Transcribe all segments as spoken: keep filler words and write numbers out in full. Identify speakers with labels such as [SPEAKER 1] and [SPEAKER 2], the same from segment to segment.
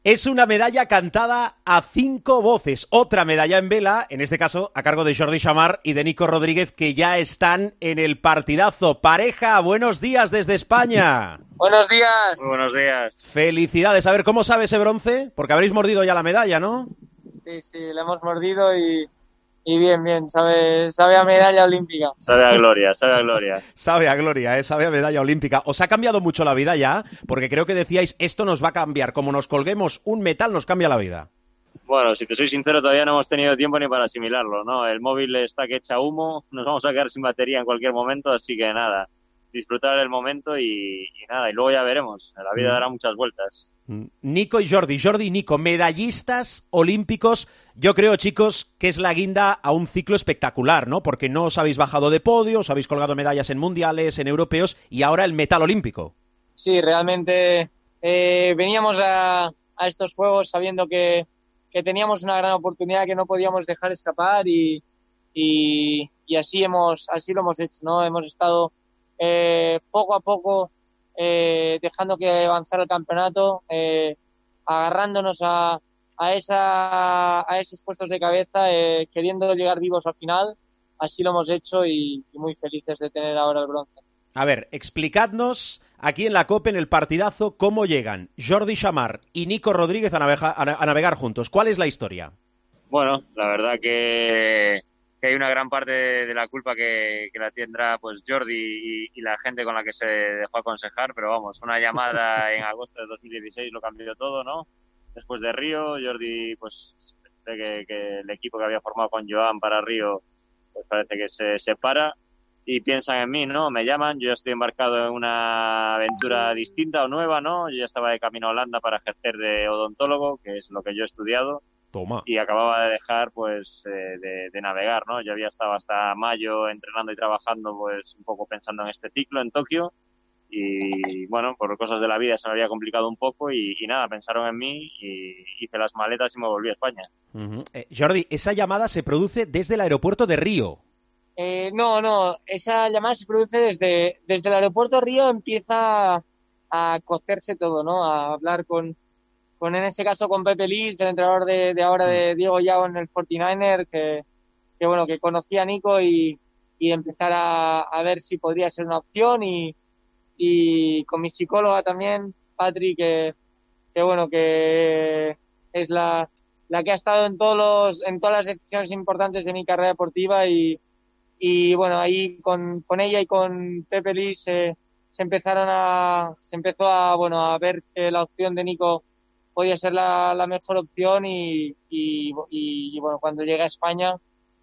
[SPEAKER 1] Es una medalla cantada a cinco voces, otra medalla en vela, en este caso a cargo de Jordi Chamar y de Nico Rodríguez, que ya están en el partidazo. Pareja, buenos días desde España.
[SPEAKER 2] Buenos días.
[SPEAKER 3] Muy buenos días.
[SPEAKER 1] Felicidades. A ver, ¿cómo sabe ese bronce? Porque habréis mordido ya la medalla, ¿no?
[SPEAKER 2] Sí, sí, la hemos mordido y, y bien, bien, sabe, sabe a medalla olímpica.
[SPEAKER 3] Sabe a gloria, sabe a gloria.
[SPEAKER 1] Sabe a gloria, ¿eh? Sabe a medalla olímpica. ¿Os ha cambiado mucho la vida ya? Porque creo que decíais, esto nos va a cambiar. Como nos colguemos un metal, nos cambia la vida.
[SPEAKER 3] Bueno, si te soy sincero, todavía no hemos tenido tiempo ni para asimilarlo, ¿no? El móvil está que echa humo, nos vamos a quedar sin batería en cualquier momento, así que nada, disfrutar el momento y, y nada, y luego ya veremos. La vida dará muchas vueltas.
[SPEAKER 1] Nico y Jordi, Jordi y Nico, medallistas olímpicos. Yo creo, chicos, que es la guinda a un ciclo espectacular, ¿no? Porque no os habéis bajado de podio, os habéis colgado medallas en mundiales, en europeos y ahora el metal olímpico.
[SPEAKER 2] Sí, realmente eh, veníamos a, a estos juegos sabiendo que, que teníamos una gran oportunidad que no podíamos dejar escapar y, y, y así hemos así lo hemos hecho, ¿no? Hemos estado eh, poco a poco Eh, dejando que avanzara el campeonato, eh, agarrándonos a, a, esa, a esos puestos de cabeza, eh, queriendo llegar vivos al final. Así lo hemos hecho y, y muy felices de tener ahora el bronce.
[SPEAKER 1] A ver, explicadnos aquí en la COPE, en el partidazo, cómo llegan Jordi Chamar y Nico Rodríguez a, navega, a navegar juntos. ¿Cuál es la historia?
[SPEAKER 3] Bueno, la verdad que... que hay una gran parte de, de la culpa que, que la tendrá pues Jordi y, y la gente con la que se dejó aconsejar, pero vamos, una llamada en agosto de dos mil dieciséis lo cambió todo, ¿no? Después de Río, Jordi pues ve que, que el equipo que había formado con Joan para Río pues parece que se separa y piensan en mí, ¿no? Me llaman, yo ya estoy embarcado en una aventura distinta o nueva, ¿no? Yo ya estaba de camino a Holanda para ejercer de odontólogo, que es lo que yo he estudiado.
[SPEAKER 1] Toma.
[SPEAKER 3] Y acababa de dejar pues eh, de, de navegar, ¿no? Yo había estado hasta mayo entrenando y trabajando pues un poco pensando en este ciclo en Tokio y bueno, por cosas de la vida se me había complicado un poco y, y nada, pensaron en mí y hice las maletas y me volví a España.
[SPEAKER 1] Uh-huh. eh, Jordi, esa llamada se produce desde el aeropuerto de Río.
[SPEAKER 2] Eh, no, no, esa llamada se produce desde, desde el aeropuerto de Río, empieza a cocerse todo, ¿no? A hablar con con en ese caso con Pepe Lis, el entrenador de, de ahora de Diego Yago en el cuarenta y nueve, que, que bueno, que conocía a Nico y, y empezar a, a ver si podría ser una opción y, y con mi psicóloga también, Patri, que, que bueno, que es la, la que ha estado en todos los, en todas las decisiones importantes de mi carrera deportiva y, y bueno, ahí con, con ella y con Pepe Lis eh, se empezaron a, se empezó a, bueno, a ver que la opción de Nico podía ser la, la mejor opción y, y, y, y bueno, cuando llegué a España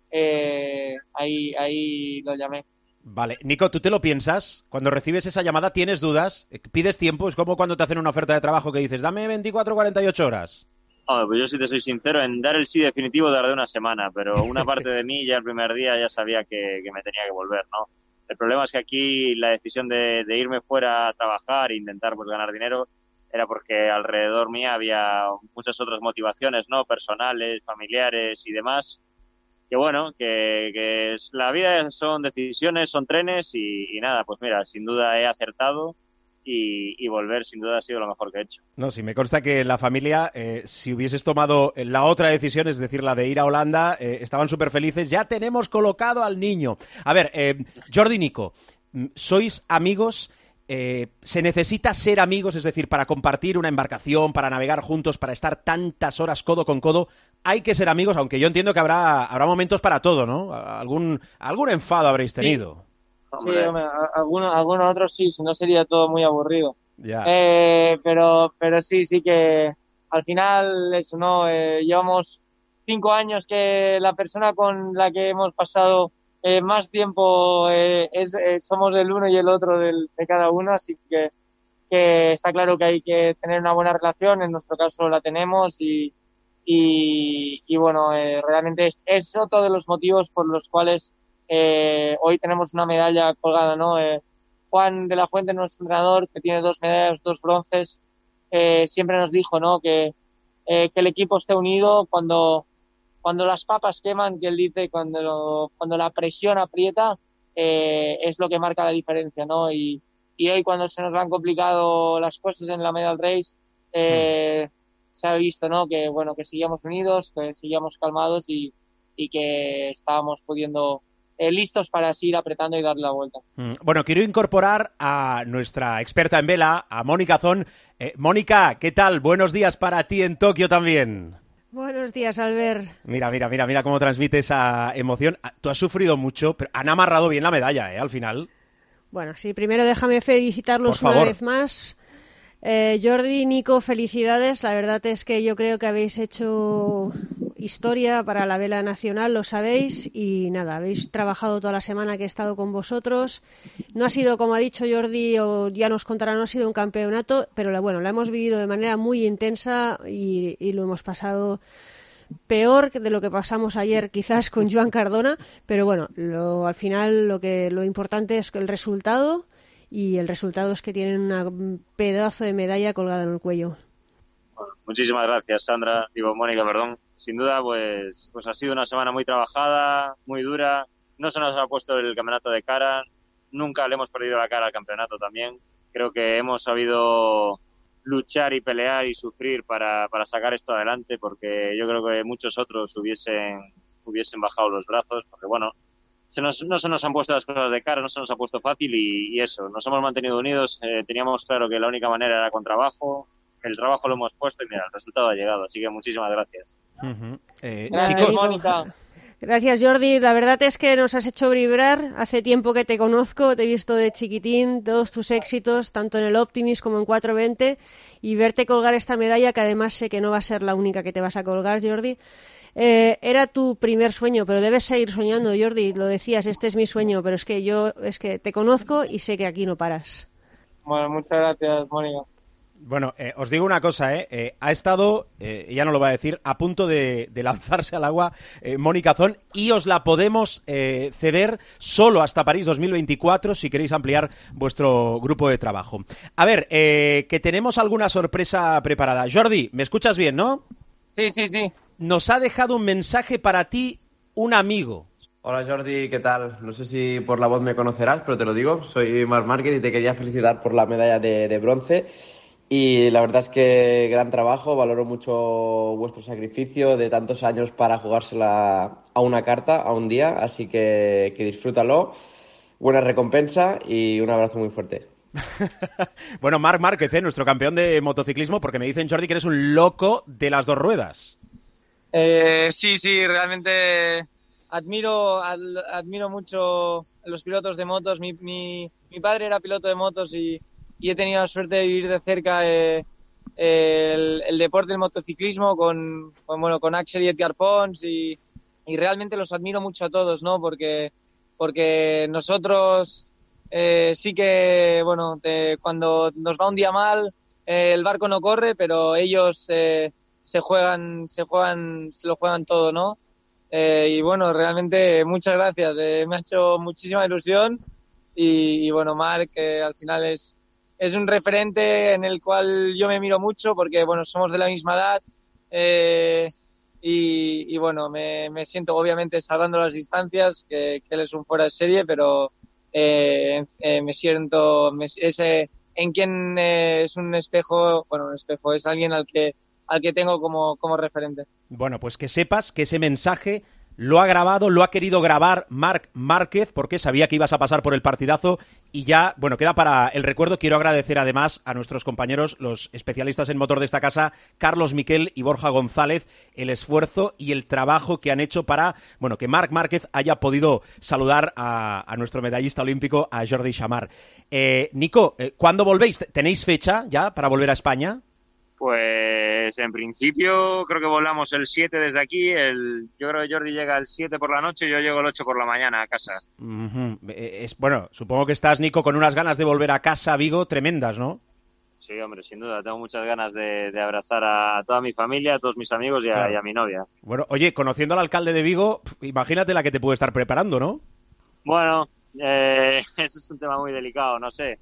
[SPEAKER 2] eh, ahí, ahí lo llamé.
[SPEAKER 1] Vale, Nico, ¿tú te lo piensas? Cuando recibes esa llamada, ¿tienes dudas? ¿Pides tiempo? Es como cuando te hacen una oferta de trabajo que dices, dame veinticuatro o cuarenta y ocho horas.
[SPEAKER 3] Oh, pues yo si te soy sincero, en dar el sí definitivo tardé una semana, pero una parte de mí ya el primer día ya sabía que, que me tenía que volver, ¿no? El problema es que aquí la decisión de, de irme fuera a trabajar e intentar pues ganar dinero era porque alrededor mía había muchas otras motivaciones, ¿no? Personales, familiares y demás. Que bueno, que, que es, la vida son decisiones, son trenes y, y nada, pues mira, sin duda he acertado y, y volver sin duda ha sido lo mejor que he hecho.
[SPEAKER 1] No, sí, me consta que la familia, eh, si hubieses tomado la otra decisión, es decir, la de ir a Holanda, eh, estaban súper felices. Ya tenemos colocado al niño. A ver, eh, Jordi, Nico, ¿sois amigos? Eh, ¿Se necesita ser amigos? Es decir, para compartir una embarcación, para navegar juntos, para estar tantas horas codo con codo, hay que ser amigos, aunque yo entiendo que habrá, habrá momentos para todo, ¿no? Algún, algún enfado habréis tenido.
[SPEAKER 2] Sí, sí, hombre, algunos, algunos otros sí, si no sería todo muy aburrido.
[SPEAKER 1] Ya.
[SPEAKER 2] Eh, pero, pero sí, sí que al final eso, ¿no? Eh, llevamos cinco años que la persona con la que hemos pasado Eh, más tiempo eh, es, eh, somos el uno y el otro del, de cada uno, así que, que está claro que hay que tener una buena relación, en nuestro caso la tenemos y, y, y bueno, eh, realmente es, es otro de los motivos por los cuales eh, hoy tenemos una medalla colgada, ¿no? Eh, Juan de la Fuente, nuestro entrenador, que tiene dos medallas, dos bronces, eh, siempre nos dijo, ¿no? Que, eh, que el equipo esté unido cuando Cuando las papas queman, que él dice, cuando, lo, cuando la presión aprieta, eh, es lo que marca la diferencia, ¿no? Y, y hoy cuando se nos han complicado las cosas en la Medal Race, eh, se ha visto, ¿no? Que, bueno, que seguíamos unidos, que seguíamos calmados y, y que estábamos pudiendo eh, listos para seguir apretando y darle la vuelta.
[SPEAKER 1] Bueno, quiero incorporar a nuestra experta en vela, a Mónica Zon. Eh, Mónica, ¿qué tal? Buenos días para ti en Tokio también.
[SPEAKER 4] Buenos días, Albert.
[SPEAKER 1] Mira, mira, mira, mira cómo transmite esa emoción. Tú has sufrido mucho, pero han amarrado bien la medalla, ¿eh? Al final.
[SPEAKER 4] Bueno, sí, primero déjame felicitarlos una vez más. Eh, Jordi, Nico, felicidades. La verdad es que yo creo que habéis hecho historia para la vela nacional, lo sabéis, y nada, habéis trabajado toda la semana que he estado con vosotros. No ha sido, como ha dicho Jordi, o ya nos contará, no ha sido un campeonato, pero la, bueno, la hemos vivido de manera muy intensa y, y lo hemos pasado peor de lo que pasamos ayer quizás con Joan Cardona, pero bueno, lo, al final lo que lo importante es el resultado, y el resultado es que tienen un pedazo de medalla colgada en el cuello.
[SPEAKER 3] Bueno, muchísimas gracias, Sandra, digo Mónica, perdón. Sin duda, pues, pues ha sido una semana muy trabajada, muy dura. No se nos ha puesto el campeonato de cara, nunca le hemos perdido la cara al campeonato también. Creo que hemos sabido luchar y pelear y sufrir para, para sacar esto adelante, porque yo creo que muchos otros hubiesen, hubiesen bajado los brazos, porque bueno, se nos, no se nos han puesto las cosas de cara, no se nos ha puesto fácil y, y eso, nos hemos mantenido unidos, eh, teníamos claro que la única manera era con trabajo, el trabajo lo hemos puesto y mira, el resultado ha llegado, así que muchísimas gracias.
[SPEAKER 1] Uh-huh. eh,
[SPEAKER 2] Gracias,
[SPEAKER 1] chicos,
[SPEAKER 2] Mónica.
[SPEAKER 4] Gracias, Jordi. La verdad es que nos has hecho vibrar. Hace tiempo que te conozco, te he visto de chiquitín, todos tus éxitos, tanto en el Optimis como en cuatro veinte, y verte colgar esta medalla, que además sé que no va a ser la única que te vas a colgar, Jordi. Eh, era tu primer sueño, pero debes seguir soñando, Jordi. Lo decías, este es mi sueño, pero es que yo es que te conozco y sé que aquí no paras.
[SPEAKER 2] Bueno, muchas gracias, Mónica.
[SPEAKER 1] Bueno, eh, os digo una cosa, ¿eh? eh ha estado, eh, ella no lo va a decir, a punto de, de lanzarse al agua eh, Mónica Zon, y os la podemos eh, ceder solo hasta París dos mil veinticuatro si queréis ampliar vuestro grupo de trabajo. A ver, eh, que tenemos alguna sorpresa preparada. Jordi, ¿me escuchas bien, no?
[SPEAKER 2] Sí, sí, sí.
[SPEAKER 1] Nos ha dejado un mensaje para ti un amigo.
[SPEAKER 5] Hola Jordi, ¿qué tal? No sé si por la voz me conocerás, pero te lo digo, soy Marc Márquez y te quería felicitar por la medalla de, de bronce. Y la verdad es que gran trabajo, valoro mucho vuestro sacrificio de tantos años para jugársela a una carta, a un día, así que, que disfrútalo, buena recompensa y un abrazo muy fuerte.
[SPEAKER 1] Bueno, Marc Márquez, ¿eh? Nuestro campeón de motociclismo, porque me dicen, Jordi, que eres un loco de las dos ruedas.
[SPEAKER 2] Eh, sí, sí, realmente admiro, ad, admiro mucho a los pilotos de motos. Mi, mi, mi padre era piloto de motos y y he tenido la suerte de vivir de cerca eh, eh, el, el deporte del motociclismo con, con, bueno, con Axel y Edgar Pons y, y realmente los admiro mucho a todos, ¿no? Porque, porque nosotros eh, sí que, bueno, te, cuando nos va un día mal, eh, el barco no corre, pero ellos eh, se juegan, se juegan, se lo juegan todo, ¿no? Eh, y bueno, realmente muchas gracias, eh, me ha hecho muchísima ilusión y, y bueno, Marc, que al final es Es un referente en el cual yo me miro mucho porque, bueno, somos de la misma edad eh, y, y, bueno, me, me siento obviamente salvando las distancias, que, que él es un fuera de serie, pero eh, eh, me siento me, ese, en quien eh, es un espejo, bueno, un espejo, es alguien al que, al que tengo como, como referente.
[SPEAKER 1] Bueno, pues que sepas que ese mensaje lo ha grabado, lo ha querido grabar Marc Márquez, porque sabía que ibas a pasar por el partidazo y ya, bueno, queda para el recuerdo. Quiero agradecer además a nuestros compañeros, los especialistas en motor de esta casa, Carlos Miquel y Borja González, el esfuerzo y el trabajo que han hecho para, bueno, que Marc Márquez haya podido saludar a, a nuestro medallista olímpico, a Jordi Xammar. Eh, Nico, eh, ¿cuándo volvéis? ¿Tenéis fecha ya para volver a España?
[SPEAKER 3] Pues en principio creo que volamos el siete desde aquí, el, yo creo que Jordi llega el siete por la noche y yo llego el ocho por la mañana a casa.
[SPEAKER 1] Uh-huh. Es, bueno, supongo que estás, Nico, con unas ganas de volver a casa a Vigo tremendas, ¿no?
[SPEAKER 3] Sí, hombre, sin duda, tengo muchas ganas de, de abrazar a toda mi familia, a todos mis amigos y a, claro. y a mi novia.
[SPEAKER 1] Bueno, oye, conociendo al alcalde de Vigo, imagínate la que te puede estar preparando, ¿no?
[SPEAKER 3] Bueno, eh, eso es un tema muy delicado, no sé.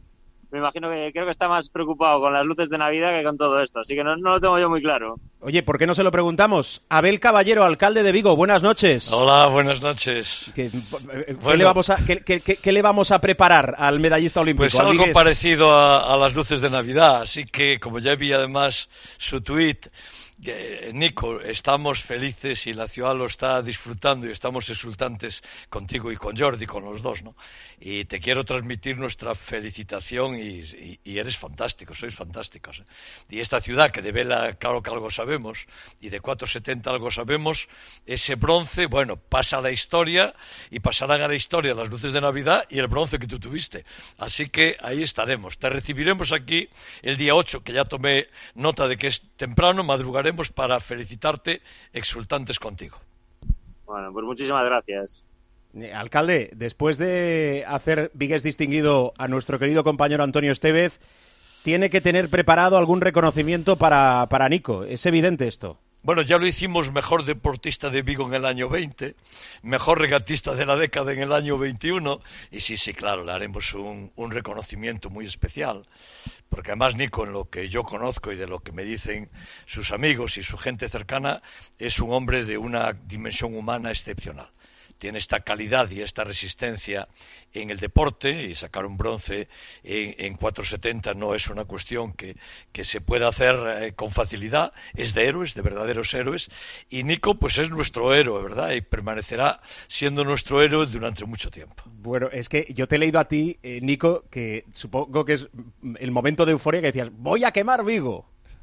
[SPEAKER 3] me imagino que creo que está más preocupado con las luces de Navidad que con todo esto, así que no, no lo tengo yo muy claro.
[SPEAKER 1] Oye, ¿por qué no se lo preguntamos? Abel Caballero, alcalde de Vigo, buenas noches.
[SPEAKER 6] Hola, buenas noches.
[SPEAKER 1] ¿Qué, qué, bueno, le, vamos a, qué, qué, qué le vamos a preparar al medallista olímpico?
[SPEAKER 6] Pues algo Vigues? parecido a, a las luces de Navidad, así que como ya vi además su tuit, Eh, Nico, estamos felices y la ciudad lo está disfrutando y estamos exultantes contigo y con Jordi, con los dos, ¿no? Y te quiero transmitir nuestra felicitación y, y, y eres fantástico, sois fantásticos, ¿eh? Y esta ciudad que de vela, claro que algo sabemos, y de cuatro setenta algo sabemos, ese bronce, bueno, pasa a la historia y pasarán a la historia las luces de Navidad y el bronce que tú tuviste. Así que ahí estaremos. Te recibiremos aquí el día ocho, que ya tomé nota de que es temprano, madrugaremos para felicitarte, exultantes contigo.
[SPEAKER 3] Bueno, pues muchísimas gracias.
[SPEAKER 1] Alcalde, después de hacer Vigues distinguido a nuestro querido compañero Antonio Estevez, tiene que tener preparado algún reconocimiento para, para Nico. Es evidente esto.
[SPEAKER 6] Bueno, ya lo hicimos mejor deportista de Vigo en el año veinte, mejor regatista de la década en el año veintiuno, y sí, sí, claro, le haremos un, un reconocimiento muy especial, porque además Nico, en lo que yo conozco y de lo que me dicen sus amigos y su gente cercana, es un hombre de una dimensión humana excepcional. Tiene esta calidad y esta resistencia en el deporte, y sacar un bronce en, en cuatro setenta no es una cuestión que, que se pueda hacer eh, con facilidad, es de héroes, de verdaderos héroes, y Nico pues es nuestro héroe, ¿verdad? Y permanecerá siendo nuestro héroe durante mucho tiempo.
[SPEAKER 1] Bueno, es que yo te he leído a ti, eh, Nico, que supongo que es el momento de euforia que decías, voy a quemar Vigo.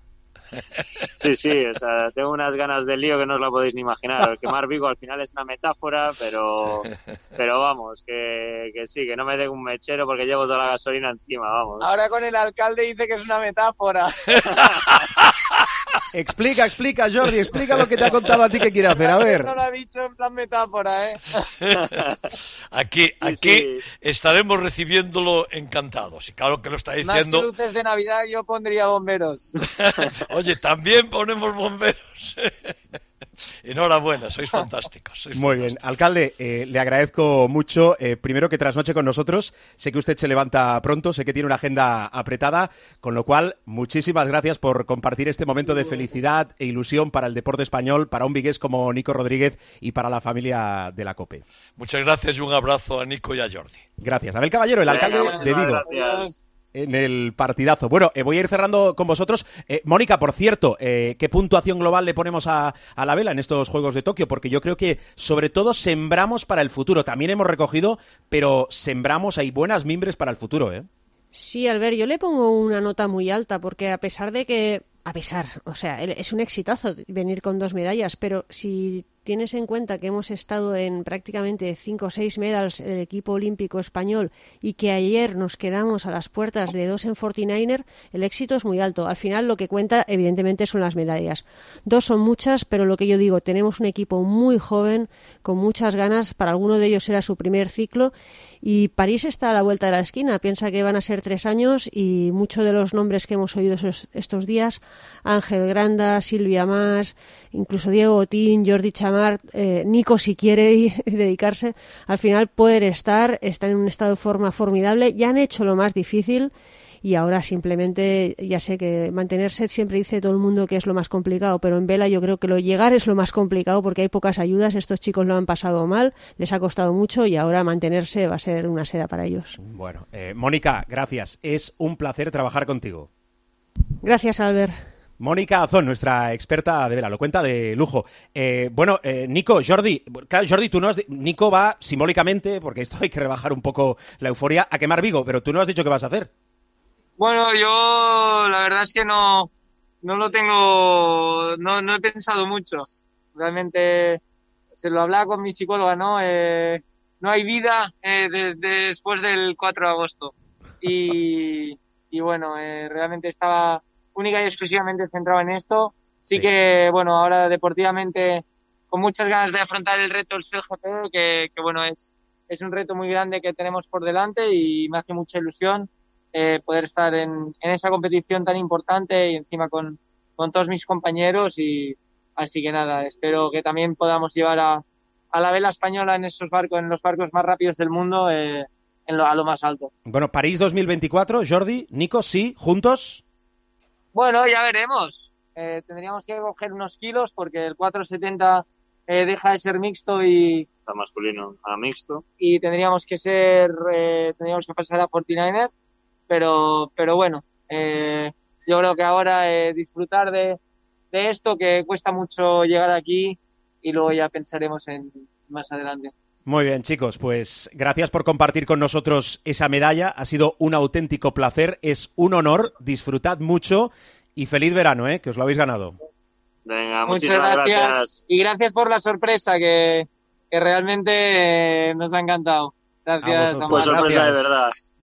[SPEAKER 3] Sí, sí, o sea, tengo unas ganas de lío que no os la podéis ni imaginar. El quemar Vigo al final es una metáfora, pero pero vamos, que, que sí, que no me dé un mechero porque llevo toda la gasolina encima, vamos.
[SPEAKER 2] Ahora con el alcalde dice que es una metáfora.
[SPEAKER 1] Explica, explica, Jordi, explica lo que te ha contado a ti que quiere hacer, a ver.
[SPEAKER 2] No lo ha dicho en plan metáfora, ¿eh?
[SPEAKER 6] Aquí, aquí sí, sí. Estaremos recibiéndolo encantados, y claro que lo está diciendo.
[SPEAKER 2] Más que luces de Navidad yo pondría bomberos.
[SPEAKER 6] Oye, también ponemos bomberos. Enhorabuena, sois fantásticos. Sois
[SPEAKER 1] Muy
[SPEAKER 6] fantásticos.
[SPEAKER 1] bien, alcalde, eh, le agradezco mucho, eh, primero que trasnoche con nosotros, sé que usted se levanta pronto, sé que tiene una agenda apretada, con lo cual, muchísimas gracias por compartir este momento de felicidad e ilusión para el deporte español, para un vigués como Nico Rodríguez y para la familia de la COPE.
[SPEAKER 6] Muchas gracias y un abrazo a Nico y a Jordi.
[SPEAKER 1] Gracias. Abel Caballero, el alcalde
[SPEAKER 3] Venga,
[SPEAKER 1] de Vigo.
[SPEAKER 3] Gracias.
[SPEAKER 1] En el partidazo. Bueno, eh, voy a ir cerrando con vosotros. Eh, Mónica, por cierto, eh, ¿qué puntuación global le ponemos a, a la vela en estos Juegos de Tokio? Porque yo creo que, sobre todo, sembramos para el futuro. También hemos recogido, pero sembramos, hay buenas mimbres para el futuro, ¿eh?
[SPEAKER 4] Sí, Albert, yo le pongo una nota muy alta, porque a pesar de que... A pesar, o sea, es un exitazo venir con dos medallas, pero si tienes en cuenta que hemos estado en prácticamente cinco o seis medals el equipo olímpico español y que ayer nos quedamos a las puertas de dos en cuarenta y nueve, el éxito es muy alto. Al final lo que cuenta evidentemente son las medallas. Dos son muchas, pero lo que yo digo, tenemos un equipo muy joven, con muchas ganas, para alguno de ellos era su primer ciclo, y París está a la vuelta de la esquina. Piensa que van a ser tres años y muchos de los nombres que hemos oído estos días, Ángel Granda, Silvia Mas, incluso Diego Otín, Jordi Chamar, eh, Nico si quiere dedicarse, al final pueden estar, están en un estado de forma formidable, ya han hecho lo más difícil y ahora simplemente, ya sé que mantenerse siempre dice todo el mundo que es lo más complicado, pero en vela yo creo que lo llegar es lo más complicado porque hay pocas ayudas, estos chicos lo han pasado mal, les ha costado mucho y ahora mantenerse va a ser una seda para ellos.
[SPEAKER 1] Bueno, eh, Mónica, gracias, es un placer trabajar contigo.
[SPEAKER 4] Gracias, Albert.
[SPEAKER 1] Mónica Azón, nuestra experta de vela, lo cuenta de lujo. Eh, bueno, eh, Nico, Jordi, claro, Jordi, tú no has... Nico va simbólicamente, porque esto hay que rebajar un poco la euforia, a quemar Vigo, pero tú no has dicho qué vas a hacer.
[SPEAKER 2] Bueno, yo la verdad es que no, no lo tengo, no, no he pensado mucho. Realmente se lo hablaba con mi psicóloga, ¿no? Eh, no hay vida eh, de, de después del cuatro de agosto. Y, y bueno, eh, realmente estaba única y exclusivamente centrado en esto. Sí, sí que, bueno, ahora deportivamente con muchas ganas de afrontar el reto del S E L G P, que, que bueno, es, es un reto muy grande que tenemos por delante y me hace mucha ilusión eh, poder estar en, en esa competición tan importante y encima con, con todos mis compañeros. Y así que nada, espero que también podamos llevar a, a la vela española en esos barcos, en los barcos más rápidos del mundo, eh, en lo, a lo más alto.
[SPEAKER 1] Bueno, París dos mil veinticuatro, Jordi, Nico, sí, juntos.
[SPEAKER 2] Bueno, ya veremos. Eh, tendríamos que coger unos kilos porque el cuatrocientos setenta eh, deja de ser mixto y...
[SPEAKER 3] Está masculino a mixto.
[SPEAKER 2] Y tendríamos que ser... Eh, tendríamos que pasar a cuarenta y nueve, pero, pero bueno, eh, yo creo que ahora eh, disfrutar de, de esto, que cuesta mucho llegar aquí, y luego ya pensaremos en más adelante.
[SPEAKER 1] Muy bien, chicos, pues gracias por compartir con nosotros esa medalla. Ha sido un auténtico placer, es un honor. Disfrutad mucho y feliz verano, ¿eh? Que os lo habéis ganado.
[SPEAKER 3] Venga,
[SPEAKER 2] muchas
[SPEAKER 3] muchísimas
[SPEAKER 2] gracias.
[SPEAKER 3] gracias.
[SPEAKER 2] Y gracias por la sorpresa, que, que realmente eh, nos ha encantado. Gracias.
[SPEAKER 1] A vosotros.
[SPEAKER 3] Fue sorpresa de verdad.